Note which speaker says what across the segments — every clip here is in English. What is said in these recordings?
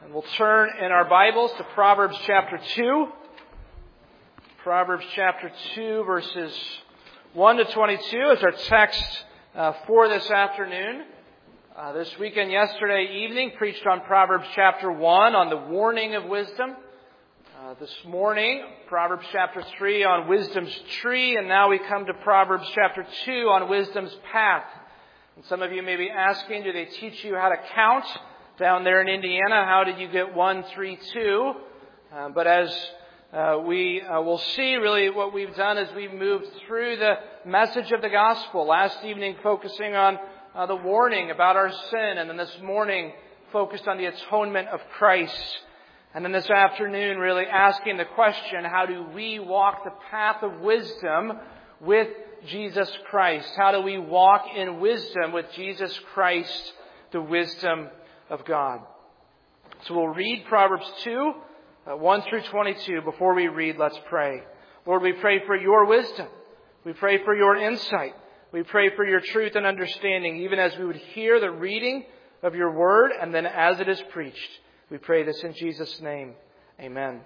Speaker 1: And we'll turn in our Bibles to Proverbs chapter 2. Proverbs chapter 2, verses 1 to 22 is our text for this afternoon. This weekend, yesterday evening, preached on Proverbs chapter 1 on the warning of wisdom. This morning, Proverbs chapter 3 on wisdom's tree, and now we come to Proverbs chapter 2 on wisdom's path. And some of you may be asking, do they teach you how to count down there in Indiana? How did you get 1, 3, 2? But as we will see, really what we've done is we've moved through the message of the gospel. Last evening focusing on the warning about our sin, and then this morning focused on the atonement of Christ. And then this afternoon really asking the question, how do we walk the path of wisdom with Jesus Christ? How do we walk in wisdom with Jesus Christ, the wisdom of God? So we'll read Proverbs 2, 1 through 22. Before we read, let's pray. Lord, we pray for your wisdom. We pray for your insight. We pray for your truth and understanding, even as we would hear the reading of your word and then as it is preached. We pray this in Jesus' name. Amen.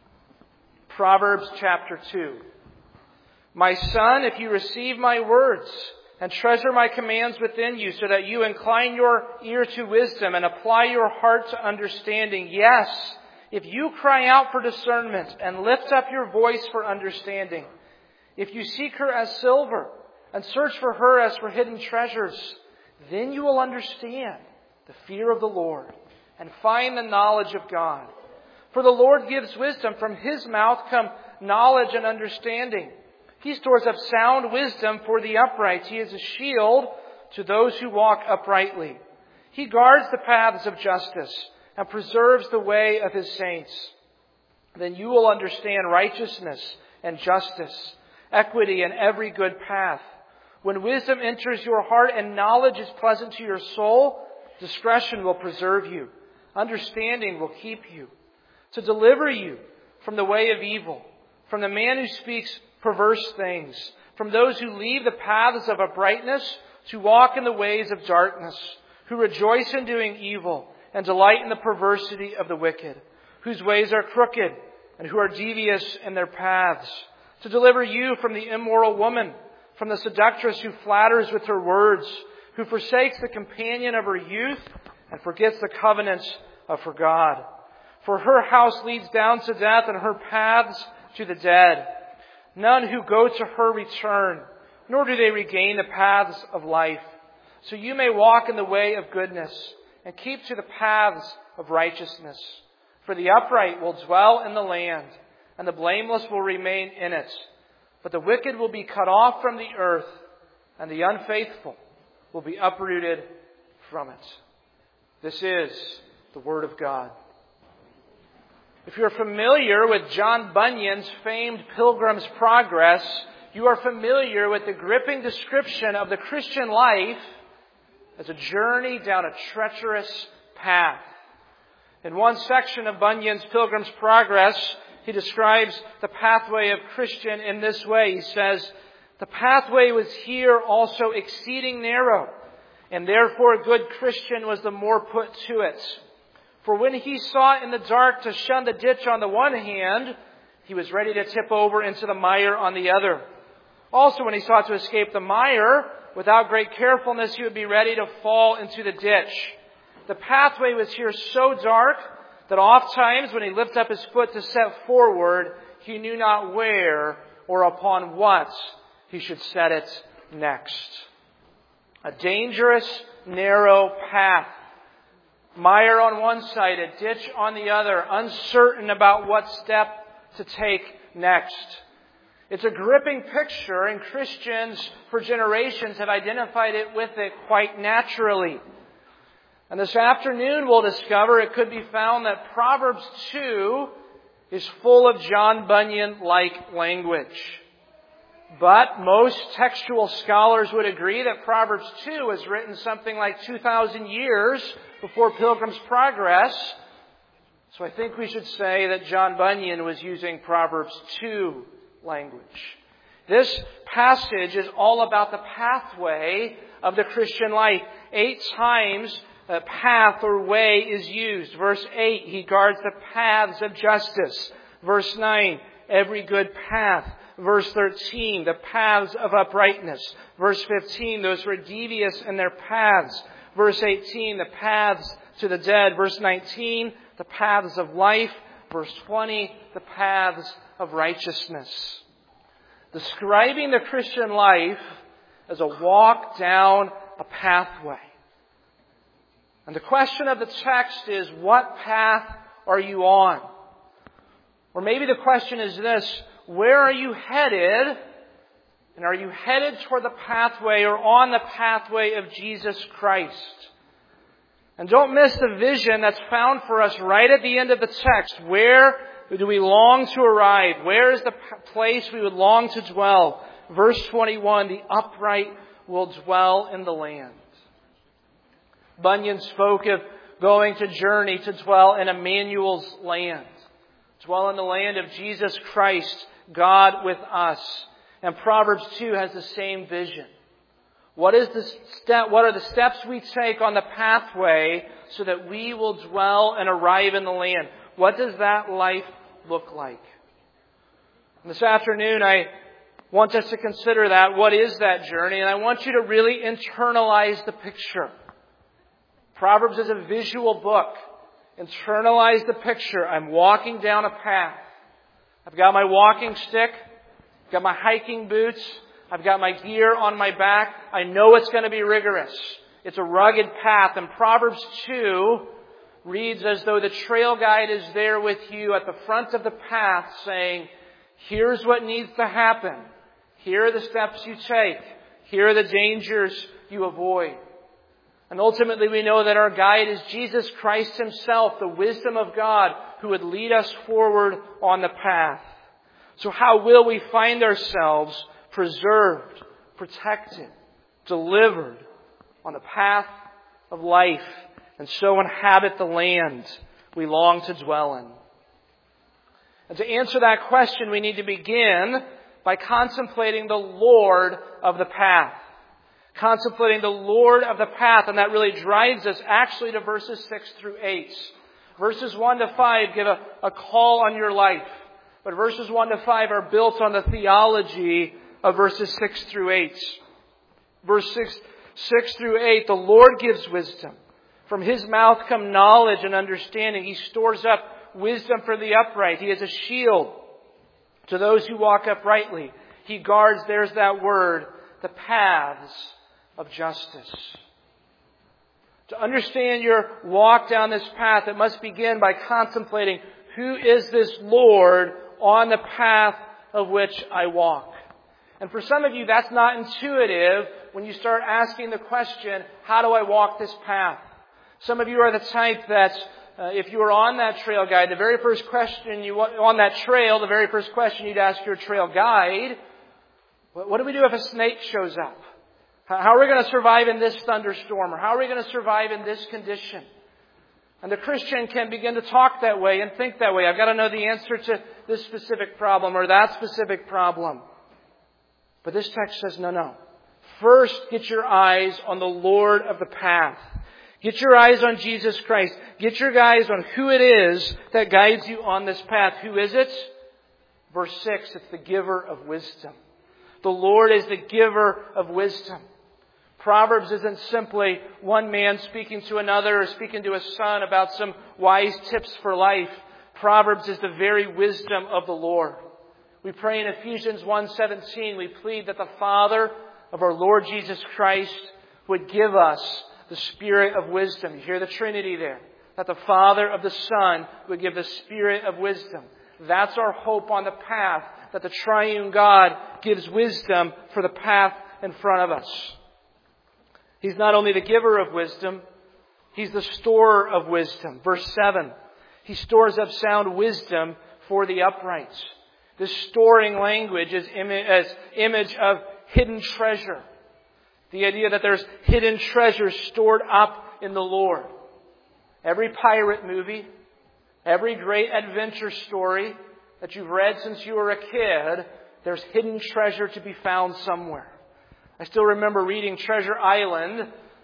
Speaker 1: Proverbs chapter 2. My son, if you receive my words and treasure my commands within you, so that you incline your ear to wisdom and apply your heart to understanding. Yes, if you cry out for discernment and lift up your voice for understanding. If you seek her as silver and search for her as for hidden treasures, then you will understand the fear of the Lord and find the knowledge of God. For the Lord gives wisdom. From his mouth come knowledge and understanding. He stores up sound wisdom for the upright. He is a shield to those who walk uprightly. He guards the paths of justice and preserves the way of his saints. Then you will understand righteousness and justice, equity and every good path. When wisdom enters your heart and knowledge is pleasant to your soul, discretion will preserve you. Understanding will keep you, to deliver you from the way of evil, from the man who speaks perverse things, from those who leave the paths of uprightness to walk in the ways of darkness, who rejoice in doing evil and delight in the perversity of the wicked, whose ways are crooked and who are devious in their paths, to deliver you from the immoral woman, from the seductress who flatters with her words, who forsakes the companion of her youth and forgets the covenants of her God. For her house leads down to death and her paths to the dead. None who go to her return, nor do they regain the paths of life. So you may walk in the way of goodness and keep to the paths of righteousness. For the upright will dwell in the land, and the blameless will remain in it. But the wicked will be cut off from the earth, and the unfaithful will be uprooted from it. This is the Word of God. If you're familiar with John Bunyan's famed Pilgrim's Progress, you are familiar with the gripping description of the Christian life as a journey down a treacherous path. In one section of Bunyan's Pilgrim's Progress, he describes the pathway of Christian in this way. He says, the pathway was here also exceeding narrow, and therefore a good Christian was the more put to it. For when he sought in the dark to shun the ditch on the one hand, he was ready to tip over into the mire on the other. Also, when he sought to escape the mire, without great carefulness, he would be ready to fall into the ditch. The pathway was here so dark that oft times when he lifted up his foot to set forward, he knew not where or upon what he should set it next. A dangerous, narrow path. Mire on one side, a ditch on the other, uncertain about what step to take next. It's a gripping picture, and Christians for generations have identified it with it quite naturally. And this afternoon we'll discover it could be found that Proverbs 2 is full of John Bunyan-like language. But most textual scholars would agree that Proverbs 2 was written something like 2,000 years before Pilgrim's Progress. So I think we should say that John Bunyan was using Proverbs 2 language. This passage is all about the pathway of the Christian life. 8 times path or way is used. Verse 8, He guards the paths of justice. Verse 9, every good path. Verse 13, the paths of uprightness. Verse 15, those who are devious in their paths. Verse 18, the paths to the dead. Verse 19, the paths of life. Verse 20, the paths of righteousness. Describing the Christian life as a walk down a pathway. And the question of the text is, what path are you on? Or maybe the question is this, where are you headed? And are you headed toward the pathway or on the pathway of Jesus Christ? And don't miss the vision that's found for us right at the end of the text. Where do we long to arrive? Where is the place we would long to dwell? Verse 21, the upright will dwell in the land. Bunyan spoke of going to journey to dwell in Emmanuel's land. Dwell in the land of Jesus Christ, God with us. And Proverbs 2 has the same vision. What are the steps we take on the pathway so that we will dwell and arrive in the land? What does that life look like? And this afternoon, I want us to consider that. What is that journey? And I want you to really internalize the picture. Proverbs is a visual book. Internalize the picture. I'm walking down a path. I've got my walking stick. I've got my hiking boots. I've got my gear on my back. I know it's going to be rigorous. It's a rugged path. And Proverbs 2 reads as though the trail guide is there with you at the front of the path saying, here's what needs to happen. Here are the steps you take. Here are the dangers you avoid. And ultimately we know that our guide is Jesus Christ Himself, the wisdom of God, who would lead us forward on the path. So how will we find ourselves preserved, protected, delivered on the path of life, and so inhabit the land we long to dwell in? And to answer that question, we need to begin by contemplating the Lord of the path. Contemplating the Lord of the path, and that really drives us actually to verses 6 through 8. Verses 1 to 5 give a call on your life, but verses 1 to 5 are built on the theology of verses 6 through 8. Verse 6 through 8, the Lord gives wisdom. From His mouth come knowledge and understanding. He stores up wisdom for the upright. He is a shield to those who walk uprightly. He guards, there's that word, the paths of justice. To understand your walk down this path, it must begin by contemplating, who is this Lord on the path of which I walk? And for some of you, that's not intuitive when you start asking the question, how do I walk this path? Some of you are the type that, if you were on that trail guide, the very first question the very first question you'd ask your trail guide, what do we do if a snake shows up? How are we going to survive in this thunderstorm? Or how are we going to survive in this condition? And the Christian can begin to talk that way and think that way. I've got to know the answer to this specific problem or that specific problem. But this text says, no. First, get your eyes on the Lord of the path. Get your eyes on Jesus Christ. Get your eyes on who it is that guides you on this path. Who is it? Verse 6, it's the giver of wisdom. The Lord is the giver of wisdom. Proverbs isn't simply one man speaking to another or speaking to a son about some wise tips for life. Proverbs is the very wisdom of the Lord. We pray in Ephesians 1:17, we plead that the Father of our Lord Jesus Christ would give us the Spirit of wisdom. You hear the Trinity there. That the Father of the Son would give the Spirit of wisdom. That's our hope on the path, that the triune God gives wisdom for the path in front of us. He's not only the giver of wisdom, He's the storer of wisdom. Verse 7, He stores up sound wisdom for the upright. This storing language is image of hidden treasure. The idea that there's hidden treasure stored up in the Lord. Every pirate movie, every great adventure story that you've read since you were a kid, there's hidden treasure to be found somewhere. I still remember reading Treasure Island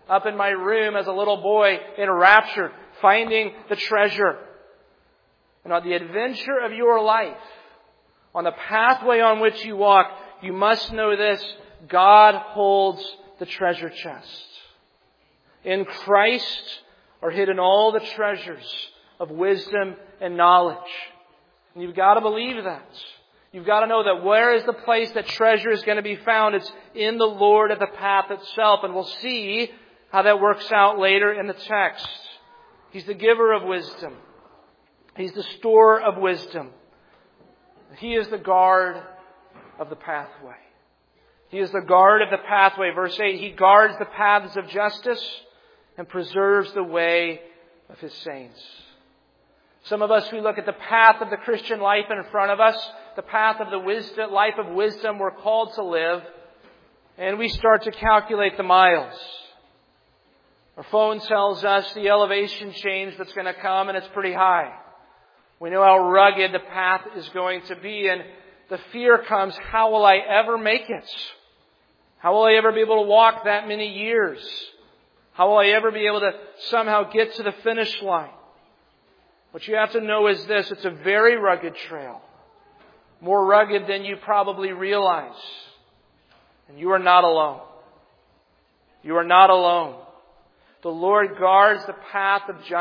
Speaker 1: up in my room as a little boy, enraptured, finding the treasure. And on the adventure of your life, on the pathway on which you walk, you must know this: God holds the treasure chest. In Christ are hidden all the treasures of wisdom and knowledge. And you've got to believe that. You've got to know that where is the place that treasure is going to be found? It's in the Lord of the path itself. And we'll see how that works out later in the text. He's the giver of wisdom. He's the store of wisdom. He is the guard of the pathway. He is the guard of the pathway. Verse 8, He guards the paths of justice and preserves the way of His saints. Some of us, we look at the path of the Christian life in front of us, the path of the wisdom, life of wisdom we're called to live, and we start to calculate the miles. Our phone tells us the elevation change that's going to come, and it's pretty high. We know how rugged the path is going to be, and the fear comes, how will I ever make it? How will I ever be able to walk that many years? How will I ever be able to somehow get to the finish line? What you have to know is this: it's a very rugged trail. More rugged than you probably realize. And you are not alone. You are not alone. The Lord guards the path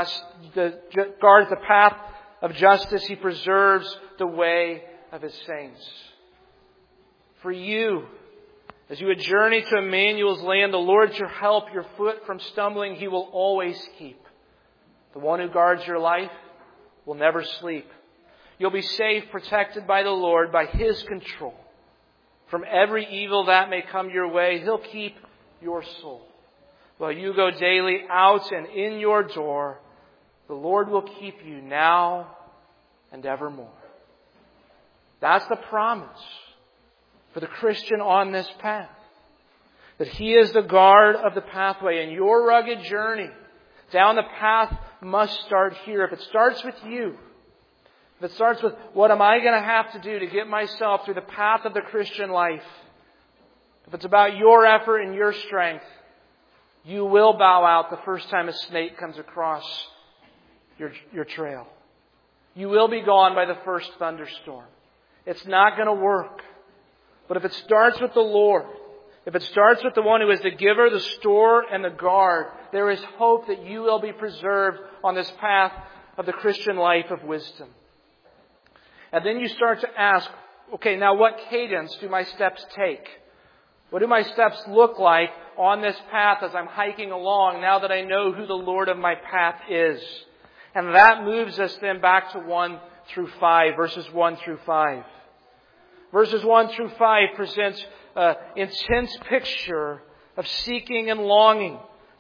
Speaker 1: of justice. He preserves the way of His saints. For you, as you would journey to Emmanuel's land, the Lord's your help, your foot from stumbling, He will always keep. The one who guards your life will never sleep. You'll be safe, protected by the Lord, by His control. From every evil that may come your way, He'll keep your soul. While you go daily out and in your door, the Lord will keep you now and evermore. That's the promise for the Christian on this path. That He is the guard of the pathway, and your rugged journey down the path must start here. If it starts with you, if it starts with what am I going to have to do to get myself through the path of the Christian life, if it's about your effort and your strength, you will bow out the first time a snake comes across your trail. You will be gone by the first thunderstorm. It's not going to work. But if it starts with the Lord, if it starts with the one who is the giver, the store, and the guard, there is hope that you will be preserved on this path of the Christian life of wisdom. And then you start to ask, okay, now what cadence do my steps take? What do my steps look like on this path as I'm hiking along now that I know who the Lord of my path is? And that moves us then back to 1 through 5, verses 1 through 5. Verses 1 through 5 presents an intense picture of seeking and longing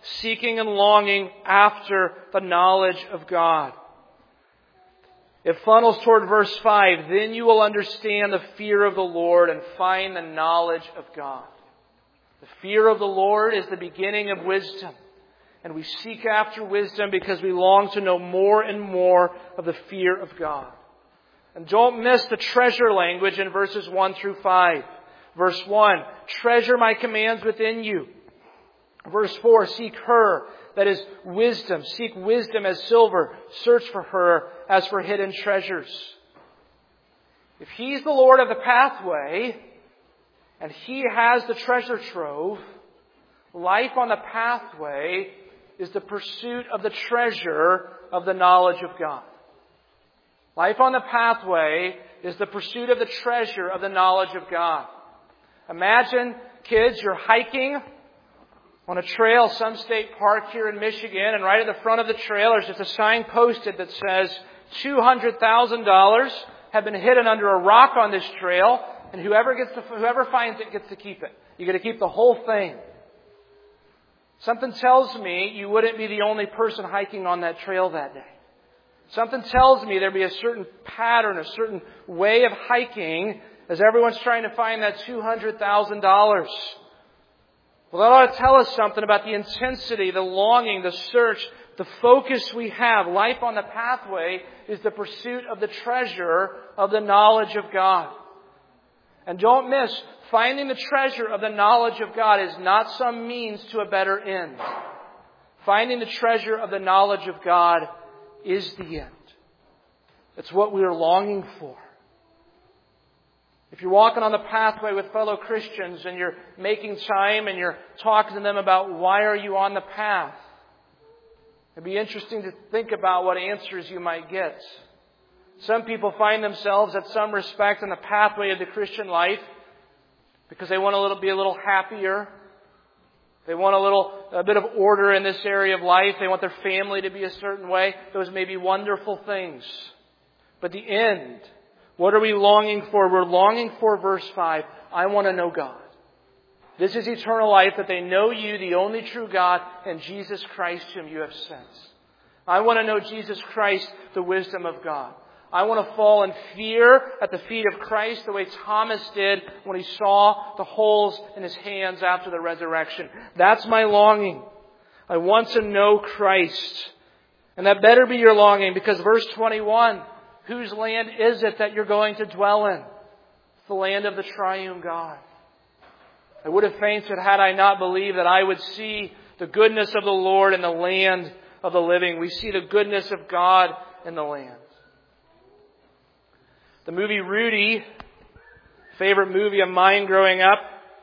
Speaker 1: after the knowledge of God. It funnels toward verse 5. Then you will understand the fear of the Lord and find the knowledge of God. The fear of the Lord is the beginning of wisdom. And we seek after wisdom because we long to know more and more of the fear of God. And don't miss the treasure language in verses 1 through 5. Verse 1, treasure my commands within you. Verse 4, seek her, that is wisdom. Seek wisdom as silver. Search for her as for hidden treasures. If He's the Lord of the pathway, and He has the treasure trove, life on the pathway is the pursuit of the treasure of the knowledge of God. Life on the pathway is the pursuit of the treasure of the knowledge of God. Imagine, kids, you're hiking on a trail, some state park here in Michigan, and right at the front of the trail there's just a sign posted that says $200,000 have been hidden under a rock on this trail, and whoever finds it gets to keep it. You get to keep the whole thing. Something tells me you wouldn't be the only person hiking on that trail that day. Something tells me there'd be a certain pattern, a certain way of hiking as everyone's trying to find that $200,000. Well, that ought to tell us something about the intensity, the longing, the search, the focus we have. Life on the pathway is the pursuit of the treasure of the knowledge of God. And don't miss, finding the treasure of the knowledge of God is not some means to a better end. Finding the treasure of the knowledge of God is the end. It's what we are longing for. If you're walking on the pathway with fellow Christians and you're making time and you're talking to them about why are you on the path, it'd be interesting to think about what answers you might get. Some people find themselves at some respect on the pathway of the Christian life because they want to be a little happier. They want a bit of order in this area of life. They want their family to be a certain way. Those may be wonderful things. But the end, what are we longing for? We're longing for, verse 5, I want to know God. This is eternal life, that they know you, the only true God, and Jesus Christ whom you have sent. I want to know Jesus Christ, the wisdom of God. I want to fall in fear at the feet of Christ the way Thomas did when he saw the holes in his hands after the resurrection. That's my longing. I want to know Christ. And that better be your longing, because verse 21, whose land is it that you're going to dwell in? It's the land of the triune God. I would have fainted had I not believed that I would see the goodness of the Lord in the land of the living. We see the goodness of God in the land. The movie Rudy, favorite movie of mine growing up,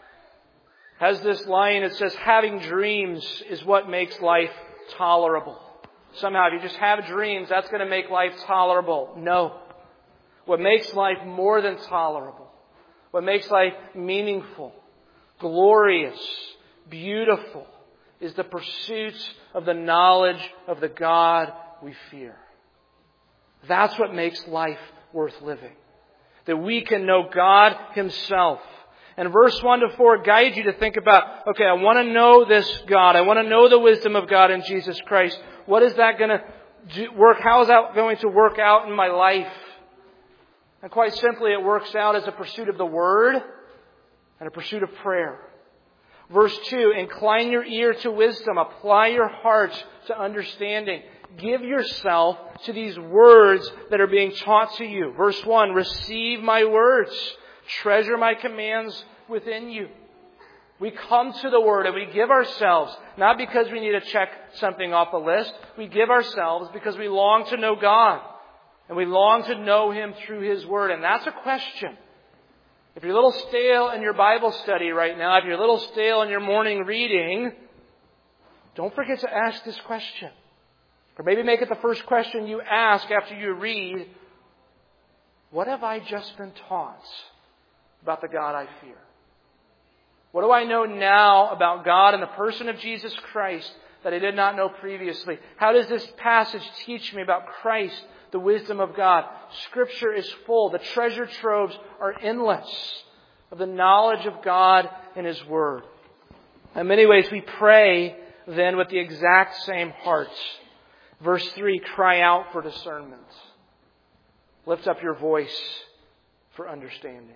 Speaker 1: has this line. It says, having dreams is what makes life tolerable. Somehow, if you just have dreams, that's going to make life tolerable. No. What makes life more than tolerable, what makes life meaningful, glorious, beautiful, is the pursuit of the knowledge of the God we fear. That's what makes life worth living. That we can know God Himself. And verse 1 to 4 guides you to think about, okay, I want to know this God. I want to know the wisdom of God in Jesus Christ. What is that going to work? How is that going to work out in my life? And quite simply, it works out as a pursuit of the Word and a pursuit of prayer. Verse 2, incline your ear to wisdom. Apply your heart to understanding. Give yourself to these words that are being taught to you. Verse 1, receive my words. Treasure my commands within you. We come to the Word and we give ourselves, not because we need to check something off a list. We give ourselves because we long to know God. And we long to know Him through His Word. And that's a question. If you're a little stale in your Bible study right now, if you're a little stale in your morning reading, don't forget to ask this question. Or maybe make it the first question you ask after you read, what have I just been taught about the God I fear? What do I know now about God and the person of Jesus Christ that I did not know previously? How does this passage teach me about Christ, the wisdom of God? Scripture is full. The treasure troves are endless of the knowledge of God and His Word. In many ways, we pray then with the exact same heart. Verse 3, cry out for discernment. Lift up your voice for understanding.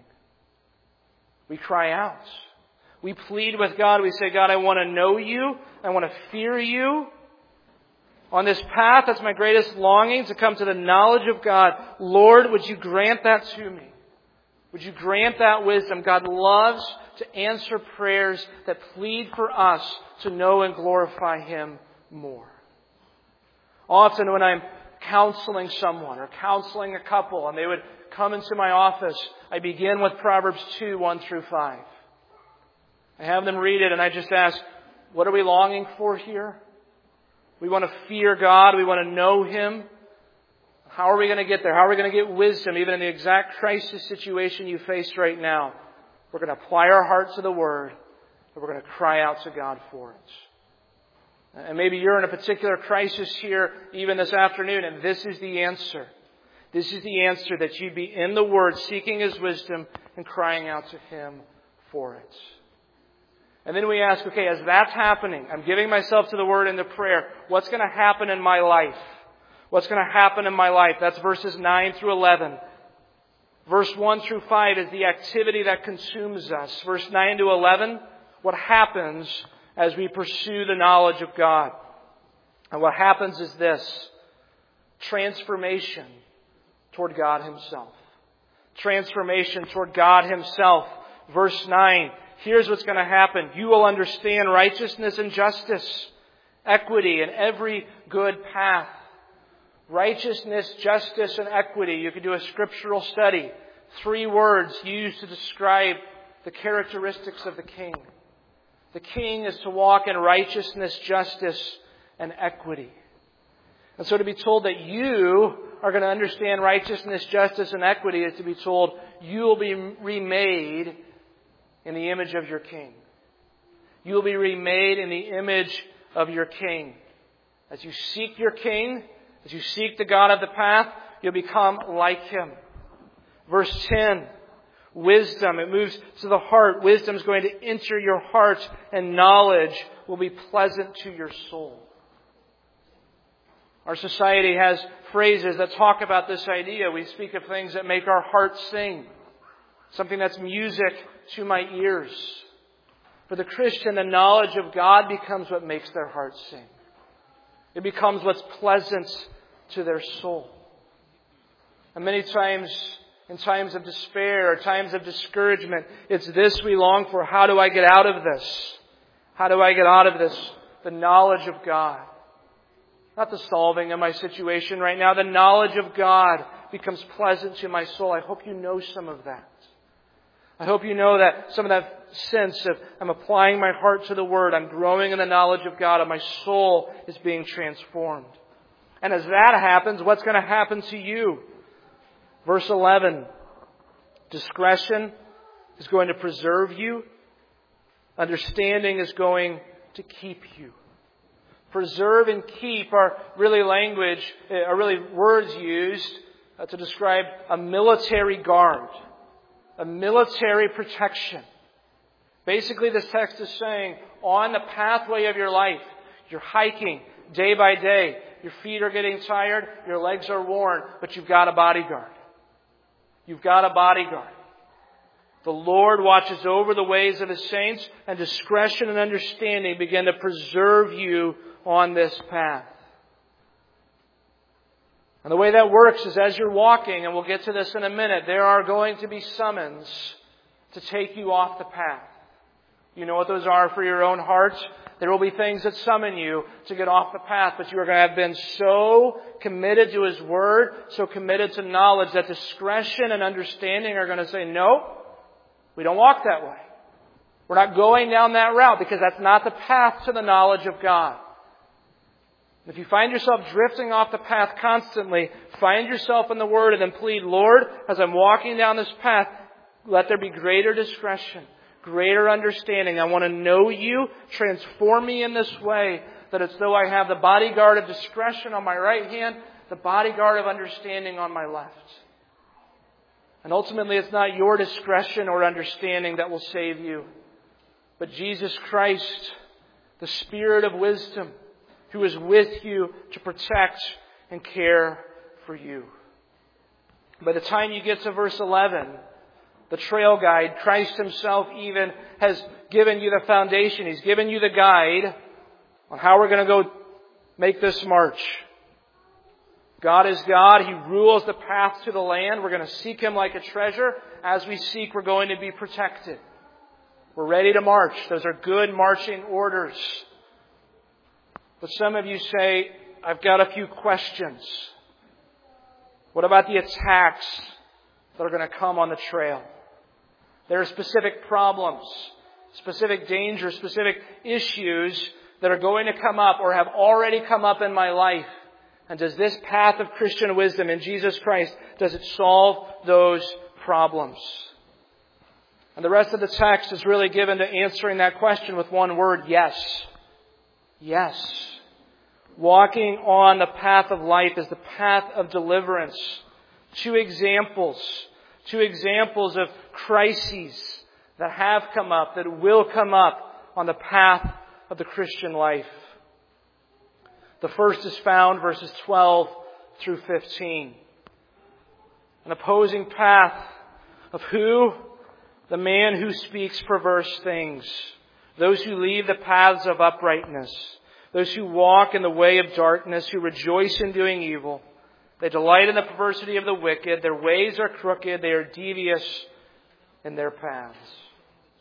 Speaker 1: We cry out. We plead with God. We say, God, I want to know You. I want to fear You. On this path, that's my greatest longing, to come to the knowledge of God. Lord, would You grant that to me? Would You grant that wisdom? God loves to answer prayers that plead for us to know and glorify Him more. Often when I'm counseling someone or counseling a couple and they would come into my office, I begin with Proverbs 2, 1 through 5. I have them read it and I just ask, what are we longing for here? We want to fear God. We want to know Him. How are we going to get there? How are we going to get wisdom even in the exact crisis situation you face right now? We're going to apply our hearts to the Word and we're going to cry out to God for it. And maybe you're in a particular crisis here even this afternoon, and this is the answer. This is the answer, that you'd be in the Word, seeking His wisdom and crying out to Him for it. And then we ask, okay, as that's happening, I'm giving myself to the Word and to prayer, what's going to happen in my life? What's going to happen in my life? That's verses 9 through 11. Verse 1 through 5 is the activity that consumes us. Verse 9 to 11, what happens as we pursue the knowledge of God. And what happens is this: transformation toward God Himself. Transformation toward God Himself. Verse 9, here's what's going to happen. You will understand righteousness and justice equity in every good path. Righteousness, justice, and equity. You could do a scriptural study. 3 words used to describe the characteristics of the king. The king is to walk in righteousness, justice, and equity. And so to be told that you are going to understand righteousness, justice, and equity is to be told you will be remade in the image of your king. You will be remade in the image of your king. As you seek your king, as you seek the God of the path, you'll become like him. Verse 10, wisdom. It moves to the heart. Wisdom is going to enter your heart, and knowledge will be pleasant to your soul. Our society has phrases that talk about this idea. We speak of things that make our hearts sing. Something that's music to my ears. For the Christian, the knowledge of God becomes what makes their hearts sing. It becomes what's pleasant to their soul. And many times, in times of despair or times of discouragement, it's this we long for. How do I get out of this? How do I get out of this? The knowledge of God. Not the solving of my situation right now. The knowledge of God becomes pleasant to my soul. I hope you know some of that. I hope you know that some of that sense of I'm applying my heart to the Word. I'm growing in the knowledge of God and my soul is being transformed. And as that happens, what's going to happen to you? Verse 11. Discretion is going to preserve you. Understanding is going to keep you. Preserve and keep are really words used to describe a military guard, a military protection. Basically, this text is saying, on the pathway of your life, you're hiking day by day, your feet are getting tired, your legs are worn, but you've got a bodyguard. You've got a bodyguard. The Lord watches over the ways of His saints, and discretion and understanding begin to preserve you on this path. And the way that works is as you're walking, and we'll get to this in a minute, there are going to be summons to take you off the path. You know what those are for your own heart? There will be things that summon you to get off the path, but you are going to have been so committed to His Word, so committed to knowledge, that discretion and understanding are going to say, no, we don't walk that way. We're not going down that route because that's not the path to the knowledge of God. If you find yourself drifting off the path constantly, find yourself in the Word and then plead, Lord, as I'm walking down this path, let there be greater discretion, greater understanding. I want to know You. Transform me in this way that it's though I have the bodyguard of discretion on my right hand, the bodyguard of understanding on my left. And ultimately, it's not your discretion or understanding that will save you, but Jesus Christ, the Spirit of wisdom, who is with you to protect and care for you. By the time you get to verse 11, the trail guide, Christ Himself even has given you the foundation. He's given you the guide on how we're going to go make this march. God is God. He rules the path to the land. We're going to seek Him like a treasure. As we seek, we're going to be protected. We're ready to march. Those are good marching orders. But some of you say, I've got a few questions. What about the attacks that are going to come on the trail? There are specific problems, specific dangers, specific issues that are going to come up or have already come up in my life. And does this path of Christian wisdom in Jesus Christ, does it solve those problems? And the rest of the text is really given to answering that question with one word, yes. Yes. Walking on the path of life is the path of deliverance. Two examples of crises that have come up, that will come up on the path of the Christian life. The first is found verses 12 through 15. An opposing path of who? The man who speaks perverse things. Those who leave the paths of uprightness. Those who walk in the way of darkness, who rejoice in doing evil. They delight in the perversity of the wicked. Their ways are crooked. They are devious in their paths.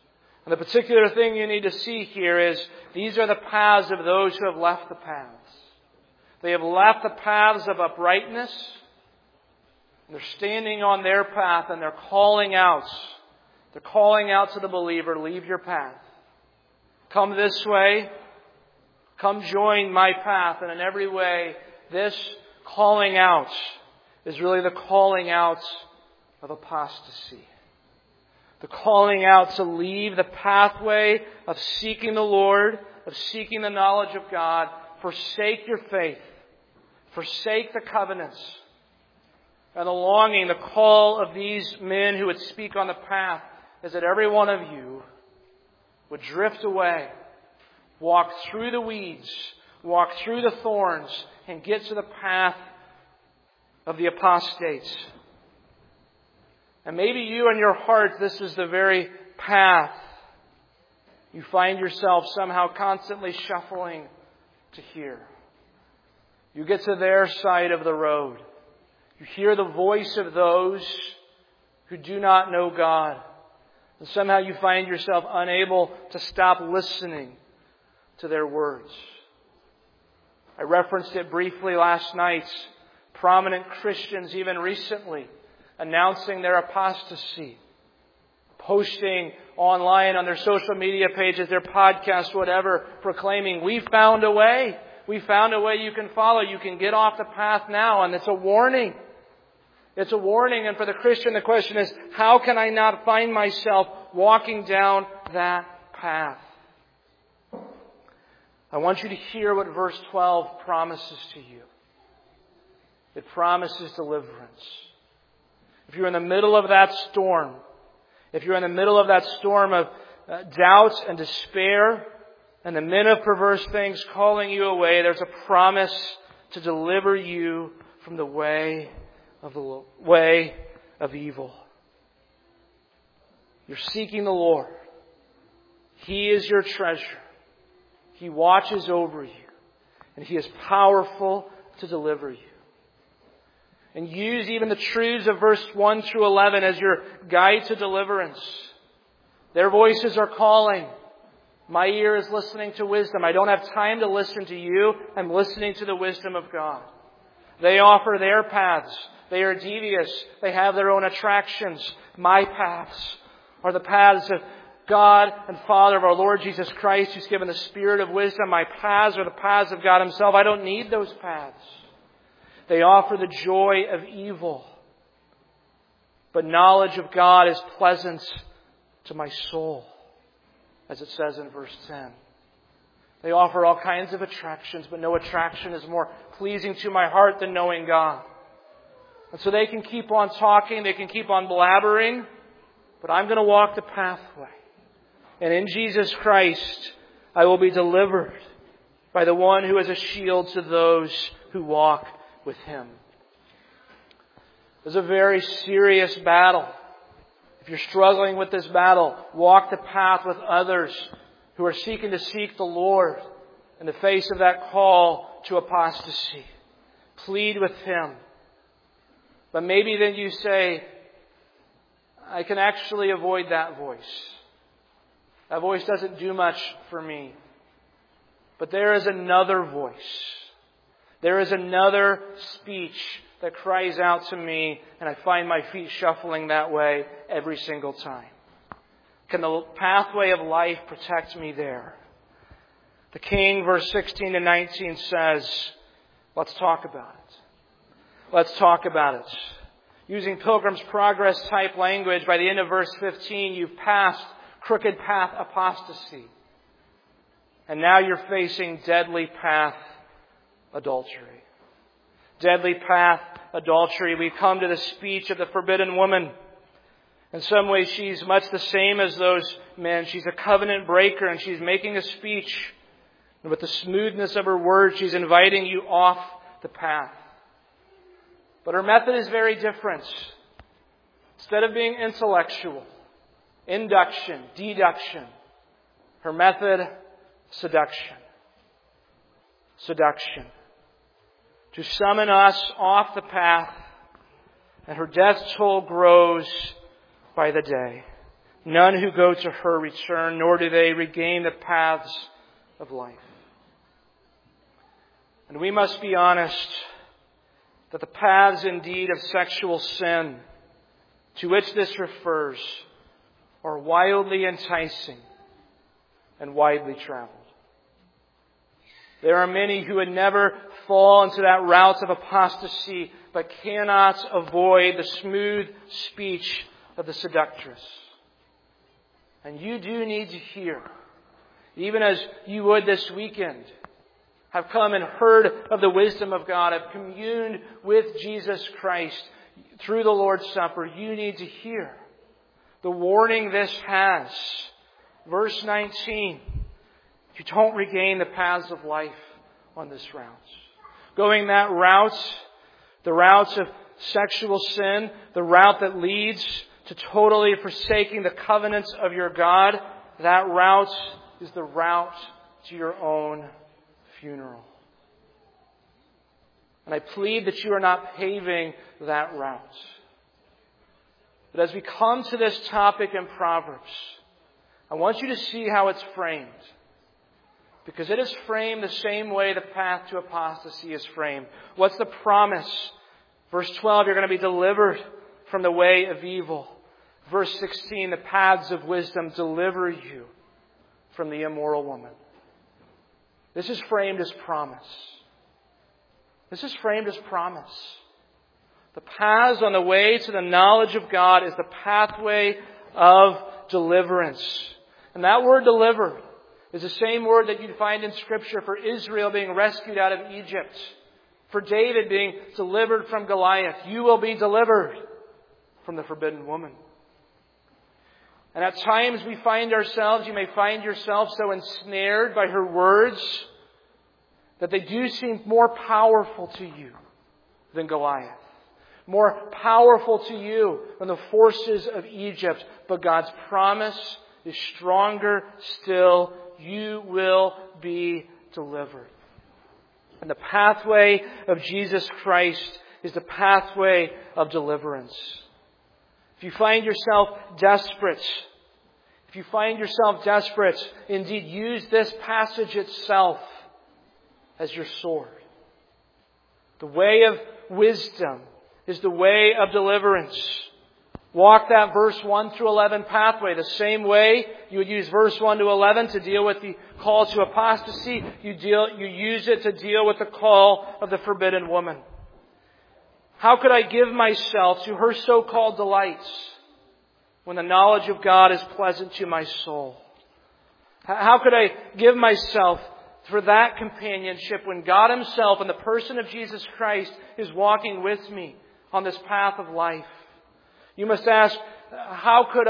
Speaker 1: And the particular thing you need to see here is these are the paths of those who have left the paths. They have left the paths of uprightness. And they're standing on their path and they're calling out. They're calling out to the believer, leave your path. Come this way. Come join my path. And in every way, this calling out is really the calling out of apostasy. The calling out to leave the pathway of seeking the Lord, of seeking the knowledge of God. Forsake your faith. Forsake the covenants. And the longing, the call of these men who would speak on the path is that every one of you would drift away, walk through the weeds, walk through the thorns, and get to the path of the apostates. And maybe you in your heart, this is the very path you find yourself somehow constantly shuffling to hear. You get to their side of the road. You hear the voice of those who do not know God. And somehow you find yourself unable to stop listening to their words. I referenced it briefly last night. Prominent Christians, even recently, announcing their apostasy. Posting online on their social media pages, their podcasts, whatever, proclaiming, we found a way. We found a way you can follow. You can get off the path now. And it's a warning. It's a warning. And for the Christian, the question is, how can I not find myself walking down that path? I want you to hear what verse 12 promises to you. It promises deliverance. If you're in the middle of that storm, if you're in the middle of that storm of doubt and despair, and the men of perverse things calling you away, there's a promise to deliver you from the way of evil. You're seeking the Lord. He is your treasure. He watches over you. And He is powerful to deliver you. And use even the truths of verse 1 through 11 as your guide to deliverance. Their voices are calling. My ear is listening to wisdom. I don't have time to listen to you. I'm listening to the wisdom of God. They offer their paths. They are devious. They have their own attractions. My paths are the paths of God and Father of our Lord Jesus Christ, who's given the Spirit of wisdom. My paths are the paths of God Himself. I don't need those paths. They offer the joy of evil. But knowledge of God is pleasant to my soul, as it says in verse 10. They offer all kinds of attractions, but no attraction is more pleasing to my heart than knowing God. And so they can keep on talking, they can keep on blabbering, but I'm going to walk the pathway. And in Jesus Christ, I will be delivered by the one who is a shield to those who walk with Him. It's a very serious battle. If you're struggling with this battle, walk the path with others who are seeking to seek the Lord in the face of that call to apostasy. Plead with Him. But maybe then you say, I can actually avoid that voice. That voice doesn't do much for me. But there is another voice. There is another speech that cries out to me, and I find my feet shuffling that way every single time. Can the pathway of life protect me there? The King, verse 16 to 19 says, let's talk about it. Let's talk about it. Using Pilgrim's Progress type language, by the end of verse 15, you've passed crooked path apostasy. And now you're facing deadly path adultery. Deadly path adultery. We come to the speech of the forbidden woman. In some ways, she's much the same as those men. She's a covenant breaker, and she's making a speech. And with the smoothness of her words, she's inviting you off the path. But her method is very different. Instead of being intellectual, induction, deduction, her method, seduction. Seduction. To summon us off the path, and her death toll grows by the day. None who go to her return, nor do they regain the paths of life. And we must be honest that the paths indeed of sexual sin to which this refers are wildly enticing and widely traveled. There are many who would never fall into that route of apostasy, but cannot avoid the smooth speech of the seductress. And you do need to hear, even as you would this weekend, have come and heard of the wisdom of God, have communed with Jesus Christ through the Lord's Supper. You need to hear the warning this has. Verse 19, you don't regain the paths of life on this route. Going that route, the route of sexual sin, the route that leads to totally forsaking the covenants of your God, that route is the route to your own funeral. And I plead that you are not paving that route. But as we come to this topic in Proverbs, I want you to see how it's framed. Because it is framed the same way the path to apostasy is framed. What's the promise? Verse 12, you're going to be delivered from the way of evil. Verse 16, the paths of wisdom deliver you from the immoral woman. This is framed as promise. This is framed as promise. The paths on the way to the knowledge of God is the pathway of deliverance. And that word deliver is the same word that you'd find in Scripture for Israel being rescued out of Egypt. For David being delivered from Goliath. You will be delivered from the forbidden woman. And at times we find ourselves, you may find yourself so ensnared by her words that they do seem more powerful to you than Goliath. More powerful to you than the forces of Egypt. But God's promise is stronger still. You will be delivered. And the pathway of Jesus Christ is the pathway of deliverance. If you find yourself desperate, indeed use this passage itself as your sword. The way of wisdom is the way of deliverance. Walk that verse 1 through 11 pathway. The same way you would use verse 1 to 11 to deal with the call to apostasy, you use it to deal with the call of the forbidden woman. How could I give myself to her so-called delights when the knowledge of God is pleasant to my soul? How could I give myself for that companionship when God Himself in the person of Jesus Christ is walking with me on this path of life? You must ask, how could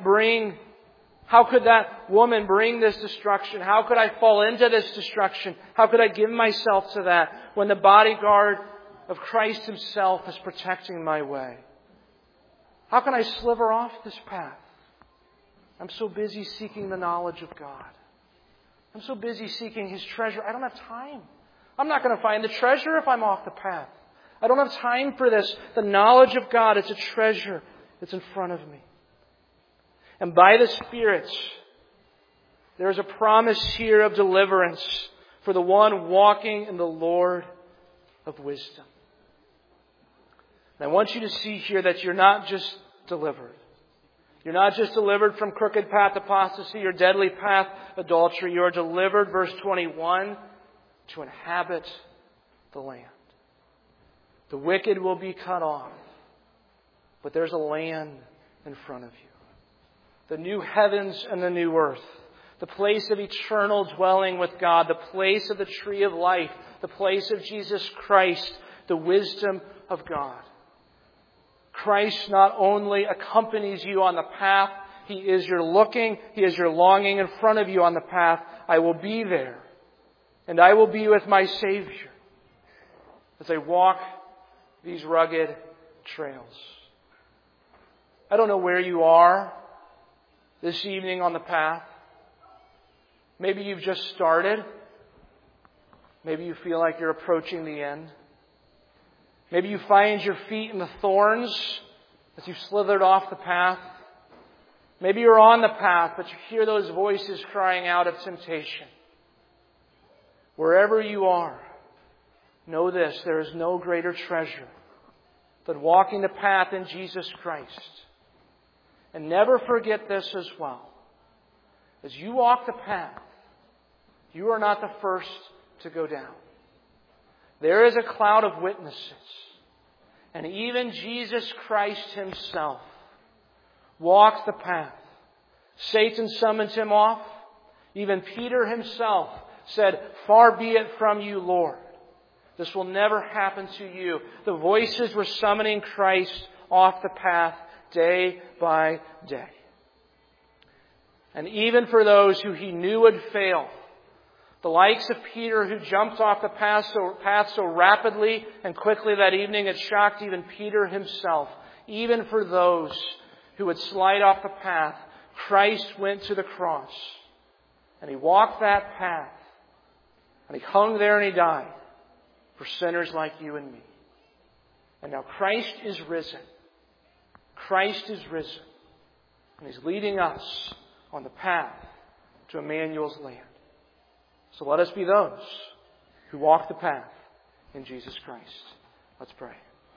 Speaker 1: that woman bring this destruction? How could I fall into this destruction? How could I give myself to that when the bodyguard of Christ Himself is protecting my way? How can I sliver off this path? I'm so busy seeking the knowledge of God. I'm so busy seeking His treasure. I don't have time. I'm not going to find the treasure if I'm off the path. I don't have time for this. The knowledge of God is a treasure that's in front of me. And by the Spirit, there is a promise here of deliverance for the one walking in the Lord of wisdom. And I want you to see here that you're not just delivered. You're not just delivered from crooked path apostasy or deadly path adultery. You are delivered, verse 21, to inhabit the land. The wicked will be cut off, but there's a land in front of you. The new heavens and the new earth. The place of eternal dwelling with God. The place of the tree of life. The place of Jesus Christ. The wisdom of God. Christ not only accompanies you on the path, He is your looking, He is your longing in front of you on the path. I will be there. And I will be with my Savior as I walk these rugged trails. I don't know where you are this evening on the path. Maybe you've just started. Maybe you feel like you're approaching the end. Maybe you find your feet in the thorns as you've slithered off the path. Maybe you're on the path, but you hear those voices crying out of temptation. Wherever you are, know this, there is no greater treasure than walking the path in Jesus Christ. And never forget this as well. As you walk the path, you are not the first to go down. There is a cloud of witnesses. And even Jesus Christ Himself walked the path. Satan summoned Him off. Even Peter himself said, "Far be it from you, Lord. This will never happen to you." The voices were summoning Christ off the path day by day. And even for those who He knew would fail, the likes of Peter, who jumped off the path so rapidly and quickly that evening, it shocked even Peter himself. Even for those who would slide off the path, Christ went to the cross. And He walked that path. And He hung there and He died for sinners like you and me. And now Christ is risen. Christ is risen. And He's leading us on the path to Emmanuel's land. So let us be those who walk the path in Jesus Christ. Let's pray.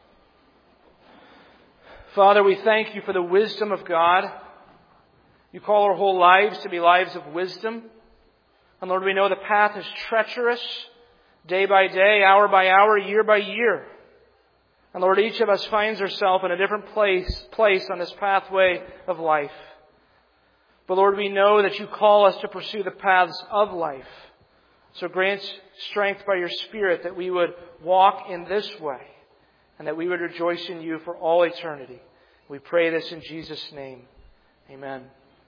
Speaker 1: Father, we thank You for the wisdom of God. You call our whole lives to be lives of wisdom. And Lord, we know the path is treacherous, day by day, hour by hour, year by year. And Lord, each of us finds ourselves in a different place on this pathway of life. But Lord, we know that You call us to pursue the paths of life. So grant strength by Your Spirit that we would walk in this way and that we would rejoice in You for all eternity. We pray this in Jesus' name. Amen.